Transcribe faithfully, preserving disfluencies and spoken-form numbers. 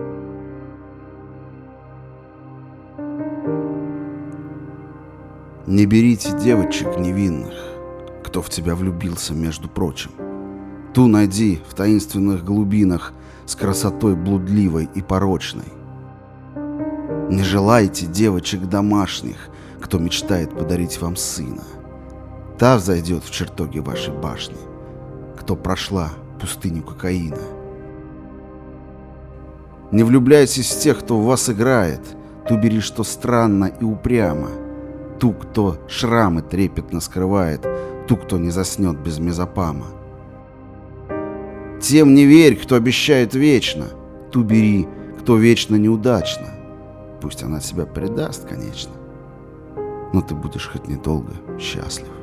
Не берите девочек невинных, кто в тебя влюбился, между прочим. Ту найди в таинственных глубинах с красотой блудливой и порочной. Не желайте девочек домашних, кто мечтает подарить вам сына. Та взойдет в чертоги вашей башни, кто прошла пустыню кокаина. Не влюбляйтесь в тех, кто в вас играет, ту бери, что странно и упрямо, ту, кто шрамы трепетно скрывает, ту, кто не заснет без мезопама. Тем не верь, кто обещает вечно, ту бери, кто вечно неудачно. Пусть она тебя предаст, конечно, но ты будешь хоть недолго счастлив.